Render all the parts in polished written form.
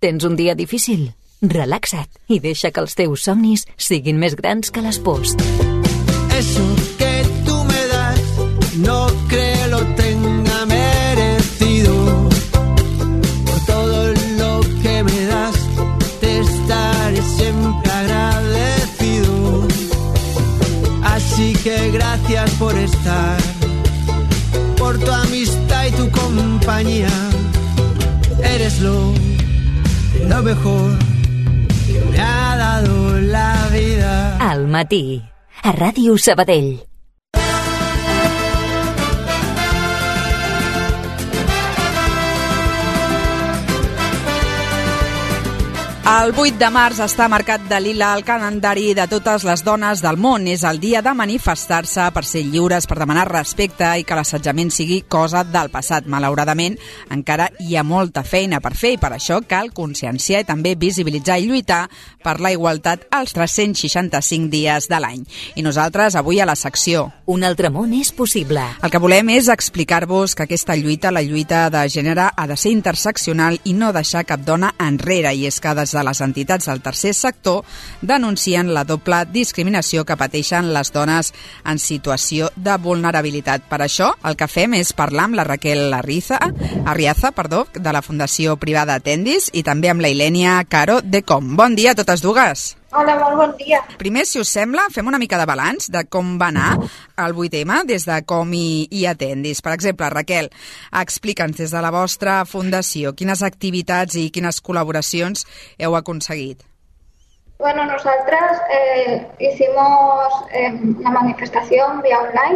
Tens un dia difícil? Relaxa't i deixa que els teus somnis siguin més grans que les pors. Eso que tú me das, no creo lo tenga merecido. Por todo lo que me das, te estaré siempre agradecido. Así que gracias por estar, por tu amistad y tu compañía. Eres lo mejor que me ha dado la vida. Al matí, a Ràdio Sabadell. El 8 de març està marcat de lila al calendari de totes les dones del món. És el dia de manifestar-se per ser lliures, per demanar respecte i que l'assetjament sigui cosa del passat. Malauradament, encara hi ha molta feina per fer i per això cal conscienciar i també visibilitzar i lluitar per la igualtat als 365 dies de l'any. I nosaltres, avui a la secció Un altre món és possible. El que volem és explicar-vos que aquesta lluita, la lluita de gènere, ha de ser interseccional i no deixar cap dona enrere. I és que des de les entitats del tercer sector denuncien la doble discriminació que pateixen les dones en situació de vulnerabilitat. Per això, el que fem és parlar amb la Raquel Arriaza, de la Fundació Privada Tendis, i també amb la Ilènia Caro de Com. Bon dia a totes dues. Hola, molt bon dia. Primer, si us sembla, fem una mica de balanç de com va anar el 8M des de Com i Atendis. Per exemple, Raquel, explica'ns des de la vostra fundació quines activitats i quines col·laboracions heu aconseguit. Bueno, nosotras hicimos una manifestación vía online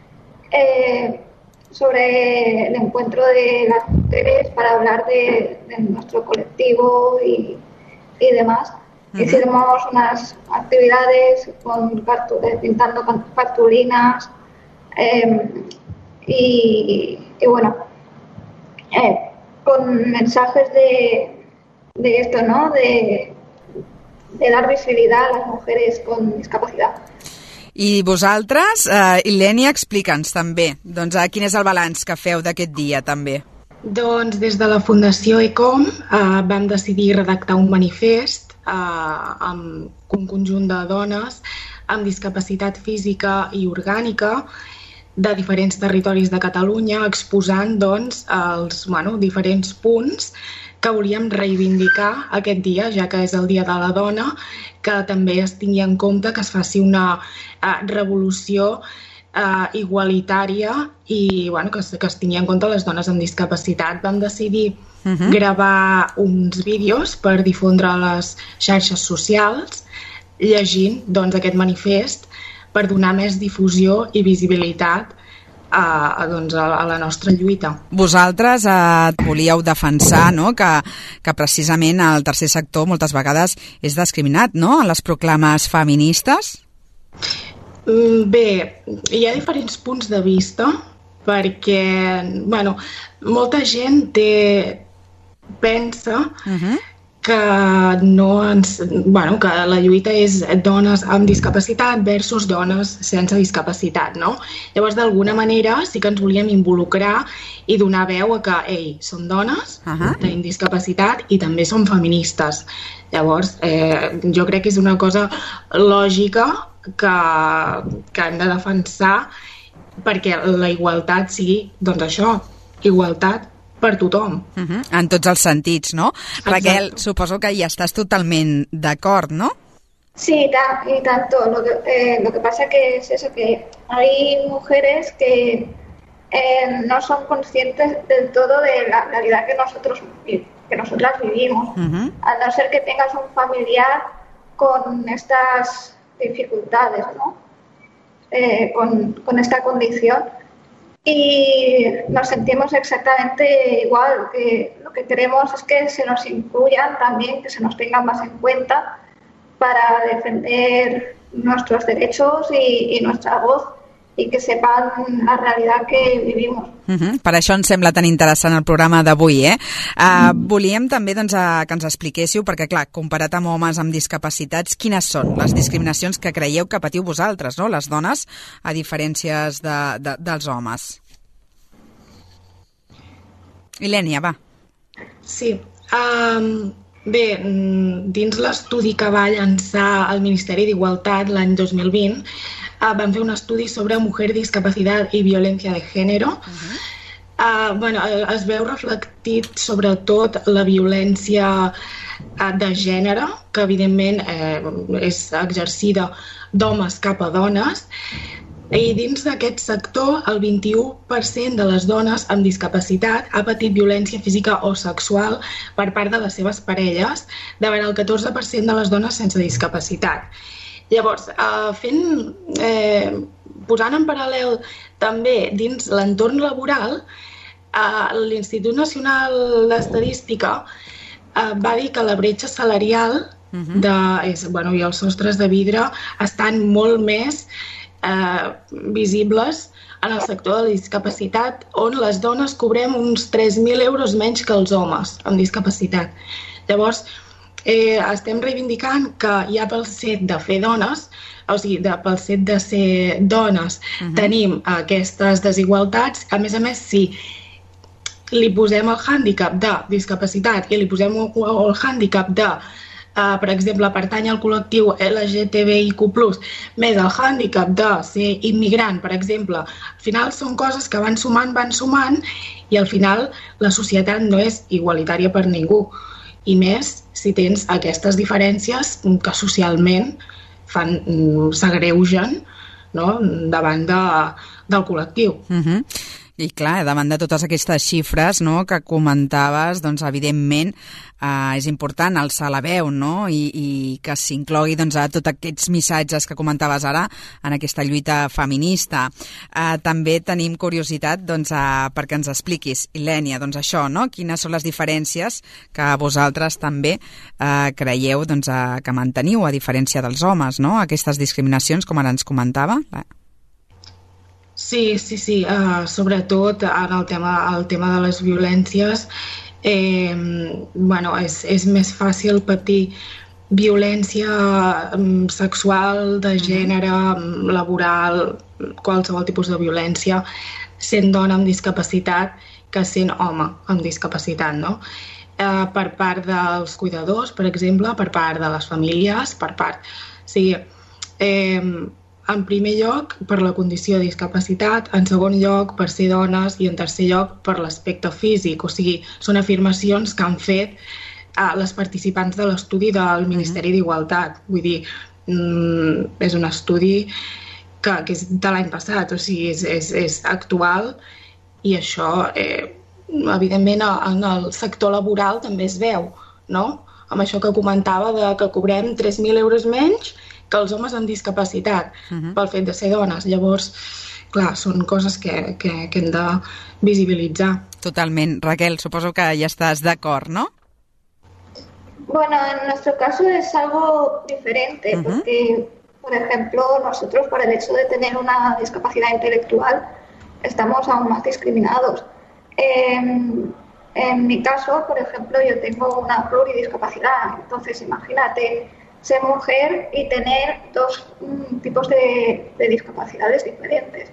sobre el encuentro de las mujeres para hablar de nuestro colectivo y demás. Hicimos unas actividades pintando cartulinas y bueno, con mensajes de esto, ¿no? De dar visibilitat a les mujeres con discapacitat. I vosaltres, Ilènia, explica'ns també, doncs, quin és el balanç que feu d'aquest dia també. Doncs des de la Fundació ECOM vam decidir redactar un manifest amb un conjunt de dones amb discapacitat física i orgànica de diferents territoris de Catalunya, exposant doncs, els diferents punts que volíem reivindicar aquest dia, ja que és el Dia de la Dona, que també es tingui en compte que es faci una revolució igualitària i que es tingui en compte les dones amb discapacitat. Vam decidir gravar uns vídeos per difondre a les xarxes socials, llegint aquest manifest per donar més difusió i visibilitat a la nostra lluita. Vosaltres volíeu defensar, no?, que precisament el tercer sector moltes vegades és discriminat, no?, en les proclames feministes? Bé, hi ha diferents punts de vista perquè, molta gent pensa que que la lluita és dones amb discapacitat versus dones sense discapacitat, no? Llavors, d'alguna manera, sí que ens volíem involucrar i donar veu a que, som dones, tenim discapacitat i també som feministes. Llavors, jo crec que és una cosa lògica que hem de defensar perquè la igualtat sigui, doncs això, igualtat per tothom. En tots els sentits, no? Exacte. Raquel, suposo que hi estàs totalment d'acord, ¿no? Sí, y tanto. Lo que pasa que es eso, que hay mujeres que no son conscientes del todo de la realidad que nosotras vivimos. A no ser que tengas un familiar con estas dificultades, ¿no? Con esta condición. Y nos sentimos exactamente igual, que lo que queremos es que se nos incluyan también, que se nos tengan más en cuenta para defender nuestros derechos y nuestra voz i que sepan la realitat que vivim. Per això ens sembla tan interessant el programa d'avui, Volíem també que ens expliquéssiu, perquè clar, comparat amb homes amb discapacitats, quines són les discriminacions que creieu que patiu vosaltres, no?, les dones, a diferències dels homes. Ilènia, va. Sí. Bé, dins l'estudi que va llançar el Ministeri d'Igualtat l'any 2020, van fer un estudi sobre mujer, discapacitat i violència de gènere. Es veu reflectit sobretot la violència de gènere, que evidentment és exercida d'homes cap a dones, i dins d'aquest sector el 21% de les dones amb discapacitat ha patit violència física o sexual per part de les seves parelles, davant el 14% de les dones sense discapacitat. Llavors, posant en paral·lel també dins l'entorn laboral, l'Institut Nacional d'Estadística va dir que la bretxa salarial i els sostres de vidre estan molt més visibles en el sector de la discapacitat, on les dones cobrem uns 3.000 euros menys que els homes amb discapacitat. Llavors, estem reivindicant que ja pel fet de fer dones, o sigui, pel fet de ser dones, tenim aquestes desigualtats. A més, si li posem el hàndicap de discapacitat i li posem el hàndicap de, per exemple, pertany al col·lectiu LGTBIQ+, més el hàndicap de ser immigrant, per exemple, al final són coses que van sumant, i al final la societat no és igualitària per ningú. I més si tens aquestes diferències que socialment s'agreugen davant del col·lectiu. I clar, davant de totes aquestes xifres que comentaves, doncs evidentment és important alçar la veu i que s'inclogui a tots aquests missatges que comentaves ara en aquesta lluita feminista. També tenim curiositat perquè ens expliquis, Ilènia, això, quines són les diferències que vosaltres també creieu que manteniu a diferència dels homes, aquestes discriminacions, com ara ens comentava. Sí, sobretot en el tema de les violències, és més fàcil patir violència sexual, de gènere, laboral, qualsevol tipus de violència, sent dona amb discapacitat que sent home amb discapacitat, per part dels cuidadors, per exemple, per part de les famílies, per part... En primer lloc, per la condició de discapacitat, en segon lloc, per ser dones i en tercer lloc, per l'aspecte físic. O sigui, són afirmacions que han fet les participants de l'estudi del Ministeri d'Igualtat. Vull dir, és un estudi que és de l'any passat, o sigui, és actual i això, evidentment, en el sector laboral també es veu, no? Amb això que comentava de que cobrem 3.000 euros menys que els homes amb discapacitat pel fet de ser dones. Llavors, clar, són coses que hem de visibilitzar. Totalment. Raquel, suposo que ya estás de acuerdo, ¿no? Bueno, en nuestro caso es algo diferente, porque, por ejemplo, nosotros por el hecho de tener una discapacidad intelectual estamos aún más discriminados. En mi caso, por ejemplo, yo tengo una pluridiscapacidad, entonces imagínate ser mujer y tener dos tipos de discapacidades diferentes.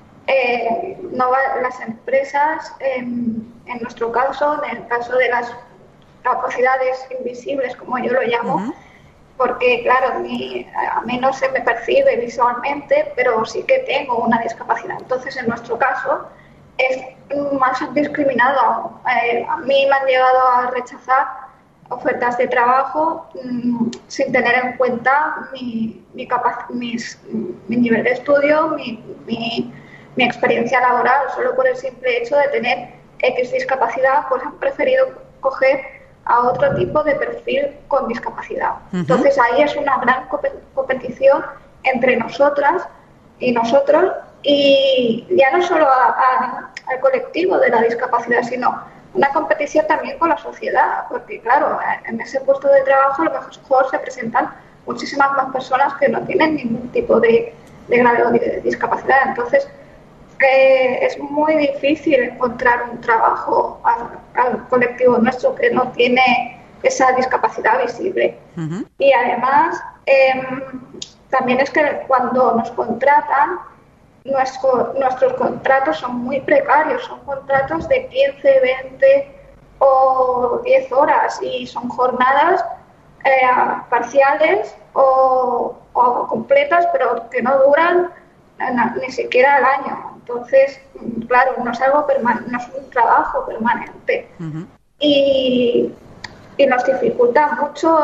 Las empresas, en nuestro caso, en el caso de las capacidades invisibles, como yo lo llamo, porque claro, a mí no se me percibe visualmente, pero sí que tengo una discapacidad. Entonces, en nuestro caso, es más discriminado. A mí me han llegado a rechazar ofertas de trabajo sin tener en cuenta mi nivel de estudio, mi experiencia laboral. Solo por el simple hecho de tener X discapacidad, pues han preferido coger a otro tipo de perfil con discapacidad. Entonces ahí es una gran competición entre nosotras y nosotros, y ya no solo al colectivo de la discapacidad, sino una competición también con la sociedad, porque claro, en ese puesto de trabajo a lo mejor se presentan muchísimas más personas que no tienen ningún tipo de grado de discapacidad. Entonces es muy difícil encontrar un trabajo al colectivo nuestro que no tiene esa discapacidad visible. Y además también es que cuando nos contratan, nuestros contratos son muy precarios, son contratos de 15, 20 o 10 horas y son jornadas parciales o completas, pero que no duran ni siquiera el año. Entonces, claro, no es algo permanente, no es un trabajo permanente. Uh-huh. Y nos dificulta mucho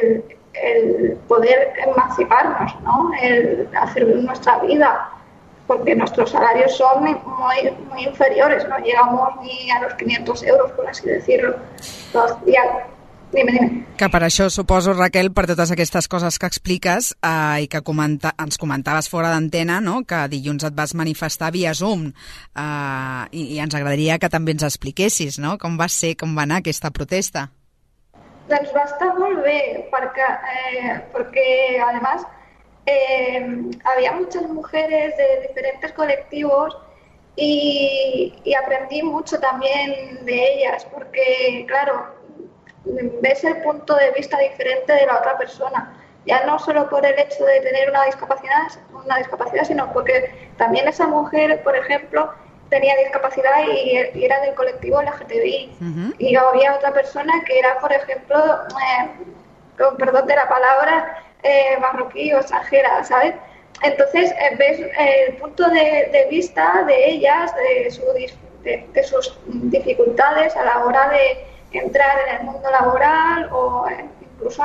el poder emanciparnos, ¿no? El hacer nuestra vida, porque nuestros salarios son muy inferiores, no llegamos ni a los 500 euros, por así decirlo. Entonces, Dime. Que per això suposo, Raquel, per totes aquestes coses que expliques i que ens comentaves fora d'antena, no? Que dilluns et vas manifestar via Zoom i ens agradaria que també ens expliquessis, no? Com va ser, com va anar aquesta protesta? Doncs va estar molt bé, porque además había muchas mujeres de diferentes colectivos y aprendí mucho también de ellas, porque claro, ves el punto de vista diferente de la otra persona, ya no solo por el hecho de tener una discapacidad, sino porque también esa mujer, por ejemplo, tenía discapacidad y era del colectivo LGTBI. Uh-huh. Y había otra persona que era, por ejemplo, con perdón de la palabra, marroquí o extranjera, ¿sabes? Entonces ves el punto de vista de ellas, de sus dificultades a la hora de entrar en el mundo laboral o incluso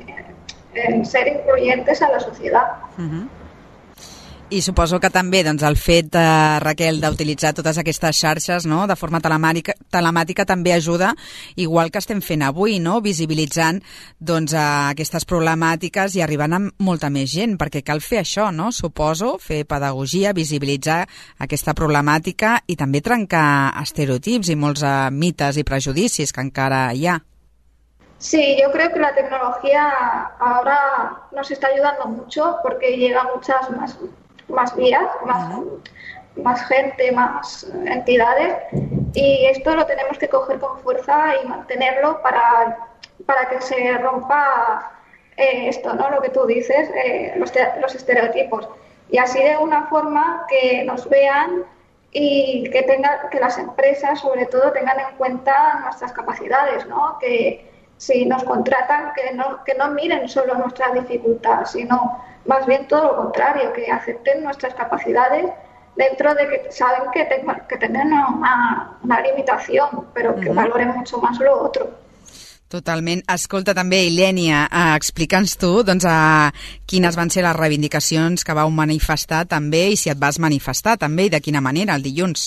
en ser incluyentes a la societat. Uh-huh. I suposo que també doncs, el fet, Raquel, d'utilitzar totes aquestes xarxes, no?, de forma telemàtica també ajuda, igual que estem fent avui, no?, visibilitzant doncs, aquestes problemàtiques i arribant a molta més gent, perquè cal fer això, no?, suposo, fer pedagogia, visibilitzar aquesta problemàtica i també trencar estereotips i molts mites i prejudicis que encara hi ha. Sí, yo creo que la tecnología ahora nos está ayudando mucho porque llega a muchas más vías, más gente, más entidades, y esto lo tenemos que coger con fuerza y mantenerlo para que se rompa esto, ¿no? Lo que tú dices, los estereotipos, y así de una forma que nos vean y que las empresas sobre todo tengan en cuenta nuestras capacidades, ¿no? Que si nos contratan, que no miren solo nuestra dificultad, sino más bien todo lo contrario, que acepten nuestras capacidades dentro de que saben que tienen una limitación, pero que valoren mucho más lo otro. Totalment. Escolta, també, Ilènia, explica'ns tu doncs, quines van ser les reivindicacions que vau manifestar també i si et vas manifestar també i de quina manera el dilluns.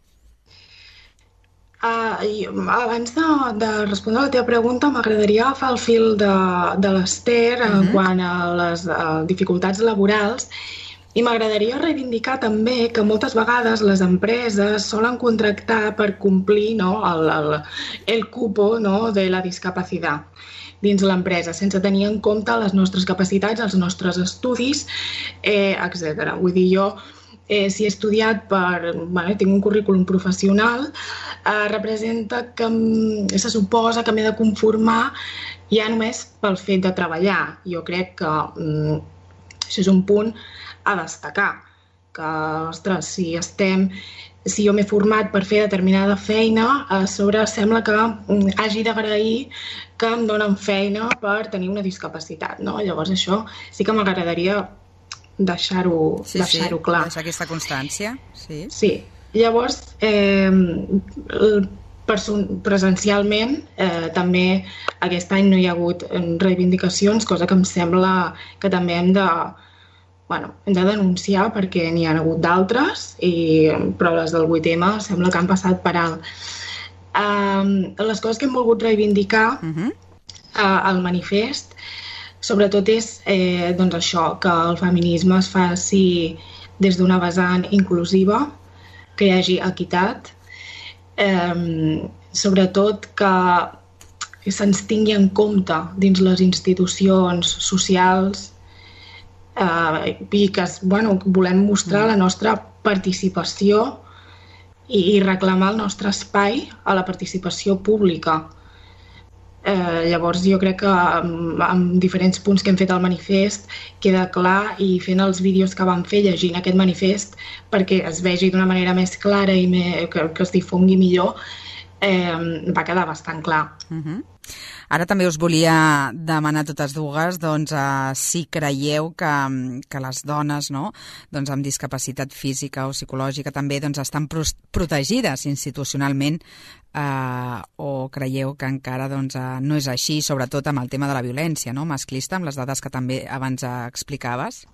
Abans de respondre a la teva pregunta, m'agradaria agafar el fil de l'Ester en quant a les dificultats laborals i m'agradaria reivindicar també que moltes vegades les empreses solen contractar per complir, no, el cupo, no, de la discapacitat dins l'empresa, sense tenir en compte les nostres capacitats, els nostres estudis, etc. Vull dir, jo si he estudiat tinc un currículum professional, representa que se suposa que m'he de conformar ja només pel fet de treballar. Jo crec que això és un punt a destacar, que, ostres, si jo m'he format per fer determinada feina, a sobre sembla que hagi d'agrair que em donen feina per tenir una discapacitat, no? Llavors això sí que m'agradaria deixar-ho clar. Deixar aquesta constància. Sí. Llavors, presencialment, també aquest any no hi ha hagut reivindicacions, cosa que em sembla que també hem de denunciar perquè n'hi ha hagut d'altres, però les del 8M sembla que han passat per alt. Les coses que hem volgut reivindicar al manifest sobretot és això, que el feminisme es faci des d'una vessant inclusiva, que hi hagi equitat, sobretot que se'ns tingui en compte dins les institucions socials i que volem mostrar la nostra participació i reclamar el nostre espai a la participació pública. Llavors jo crec que amb diferents punts que hem fet al manifest queda clar, i fent els vídeos que vam fer llegint aquest manifest perquè es vegi d'una manera més clara i que es difongui millor, va quedar bastant clar. Ara també us volia demanar totes dues si creieu que les dones, no, amb discapacitat física o psicològica també estan protegides institucionalment o creieu que encara no és així, sobretot amb el tema de la violència, no, masclista, amb les dades que també abans explicaves?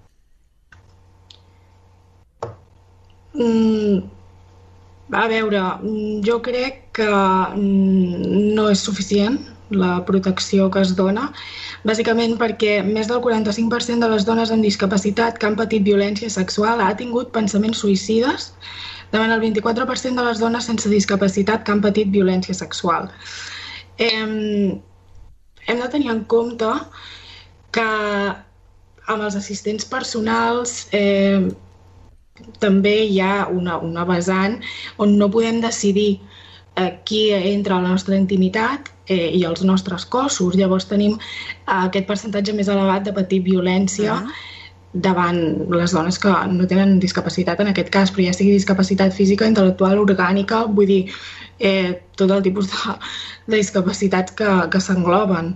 A veure, jo crec que no és suficient la protecció que es dona, bàsicament perquè més del 45% de les dones amb discapacitat que han patit violència sexual ha tingut pensaments suïcides davant el 24% de les dones sense discapacitat que han patit violència sexual. Hem de tenir en compte que amb els assistents personals també hi ha una vessant on no podem decidir qui entra a la nostra intimitat i els nostres cossos. Llavors tenim aquest percentatge més elevat de patir violència davant les dones que no tenen discapacitat en aquest cas, però ja sigui discapacitat física, intel·lectual, orgànica, vull dir, tot el tipus de discapacitats que s'engloben.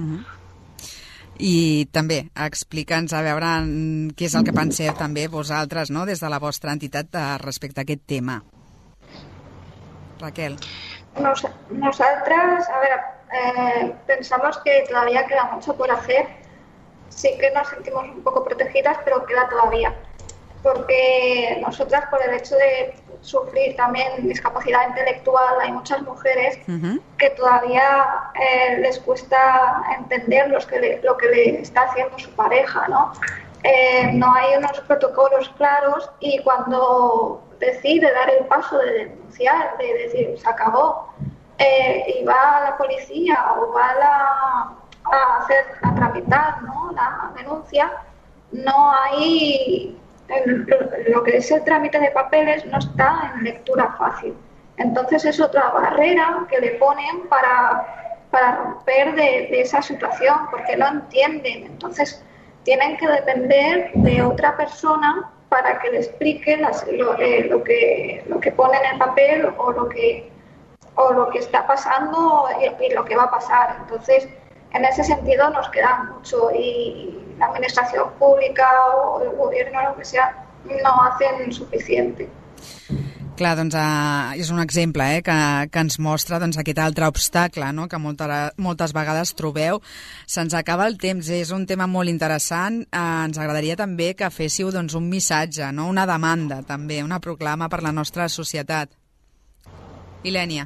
I també explica'ns, a veure, què és el que penseu també vosaltres, no?, des de la vostra entitat respecte a aquest tema. Raquel. Nosotras, a ver, pensamos que todavía queda mucho por hacer. Sí que nos sentimos un poco protegidas, pero queda todavía. Porque nosotras, por el hecho de sufrir también discapacidad intelectual, hay muchas mujeres que todavía les cuesta entender lo que le está haciendo su pareja, ¿no? No hay unos protocolos claros y cuando decide dar el paso de denunciar, de decir se acabó, y va a la policía o va a tramitar, ¿no?, la denuncia, no hay lo que es el trámite de papeles no está en lectura fácil. Entonces es otra barrera que le ponen para romper de esa situación, porque no entienden. Entonces tienen que depender de otra persona para que le explique lo que pone en el papel o lo que está pasando y lo que va a pasar. Entonces, en ese sentido nos queda mucho y la administración pública o el gobierno, lo que sea, no hacen suficiente. Clar, és un exemple que ens mostra aquest altre obstacle, no?, que moltes vegades trobeu. Se'ns acaba el temps, és un tema molt interessant. Ens agradaria també que féssiu un missatge, no?, una demanda també, una proclama per la nostra societat. Ilènia.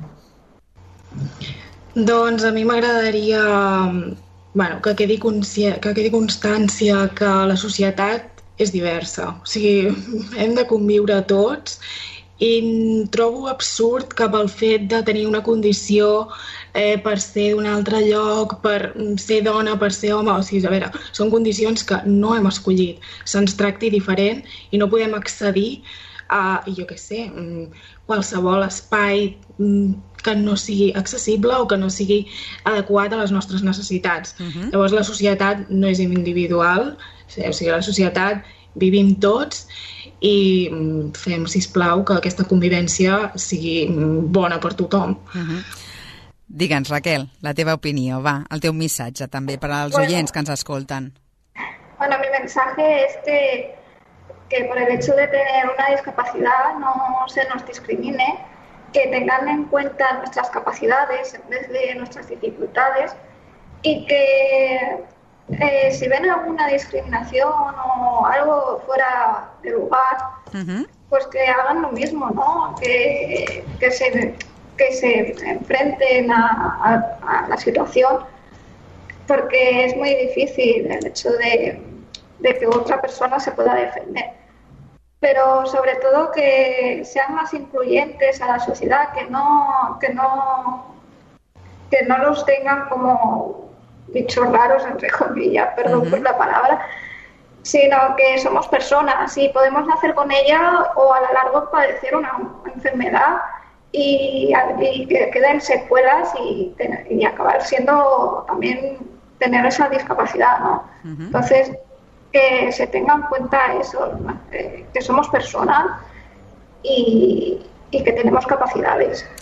Doncs a mi m'agradaria que quedi constància que la societat és diversa. O sigui, hem de conviure tots i trobo absurd que pel fet de tenir una condició per ser d'un altre lloc, per ser dona, per ser home, o sigui, a veure, són condicions que no hem escollit, se'ns tracti diferent i no podem accedir a, jo què sé, qualsevol espai que no sigui accessible o que no sigui adequat a les nostres necessitats. Llavors la societat no és individual, o sigui, la societat vivim tots i fem, sisplau, que aquesta convivència sigui bona per tothom. Digue'ns, Raquel, la teva opinió, va, el teu missatge també per als oients que ens escolten. Bueno, mi mensaje es que por el hecho de tener una discapacidad no se nos discrimine, que tengan en cuenta nuestras capacidades en vez de nuestras dificultades y que si ven alguna discriminación o algo fuera de lugar, pues que hagan lo mismo, ¿no? Que se enfrenten a la situación, porque es muy difícil el hecho de que otra persona se pueda defender. Pero sobre todo que sean más incluyentes a la sociedad, que no los tengan como bichos raros, entre comillas, perdón por la palabra, sino que somos personas y podemos nacer con ella o a lo largo padecer una enfermedad y que queden secuelas y acabar siendo también tener esa discapacidad, ¿no? Entonces, que se tenga en cuenta eso, que somos personas y que tenemos capacidades.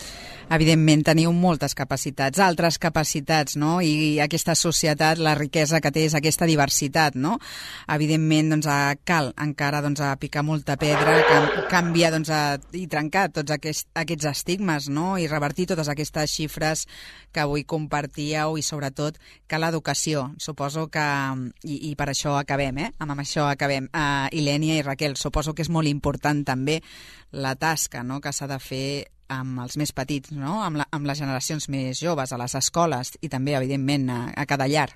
Evidentment, teniu moltes capacitats, altres capacitats, no? I aquesta societat, la riquesa que té és aquesta diversitat, no? Evidentment, doncs, cal encara picar molta pedra, canviar i trencar tots aquests estigmes, no? I revertir totes aquestes xifres que avui compartíeu i, sobretot, que l'educació, suposo que... I per això acabem, amb això acabem. Ilènia i Raquel, suposo que és molt important també la tasca, no?, que s'ha de fer amb els més petits, no?, amb les generacions més joves, a les escoles i també, evidentment, a cada llar.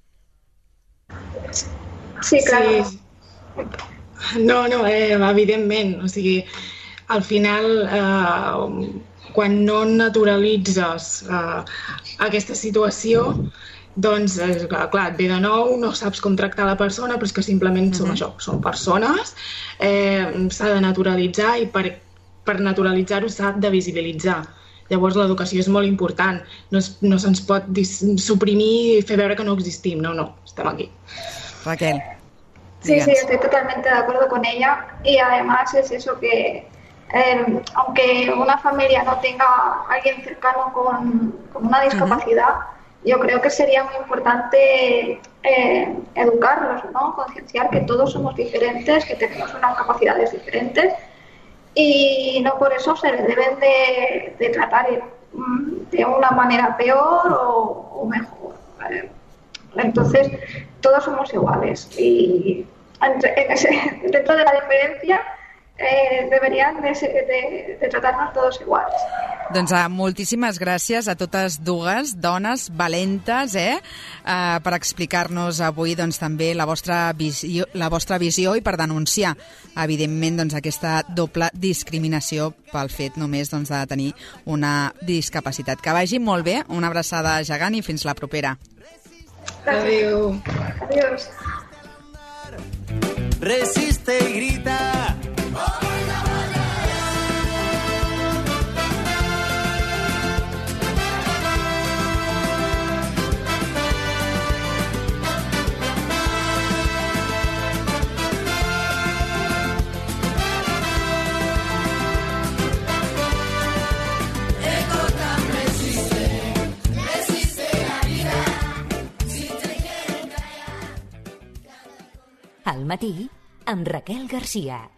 Sí, clar. Sí. No, evidentment. O sigui, al final, quan no naturalitzes aquesta situació, doncs, clar, et ve de nou, no saps com tractar la persona, però és que simplement som això, són persones, s'ha de naturalitzar i per naturalitzar-ho s'ha de visibilitzar. Llavors l'educació és molt important, no se'ns pot suprimir i fer veure que no existim, no, estem aquí. Raquel. Sí, estoy totalmente de acuerdo con ella y además es eso que aunque una familia no tenga a alguien cercano con una discapacidad, yo creo que sería muy importante educarlos, ¿no? Concienciar que todos somos diferentes, que tenemos unas capacidades diferentes y no por eso se les deben de tratar de una manera peor o mejor. Entonces, todos somos iguales y dentro de la diferencia deberían de tratar-nos tots iguals. Doncs moltíssimes gràcies a totes dues dones valentes per explicar-nos avui també la vostra visió i per denunciar, evidentment, aquesta doble discriminació pel fet només de tenir una discapacitat. Que vagi molt bé, una abraçada gegant i fins la propera. Adéu. Adiós. Resiste y grita. Al matí, amb Raquel Garcia.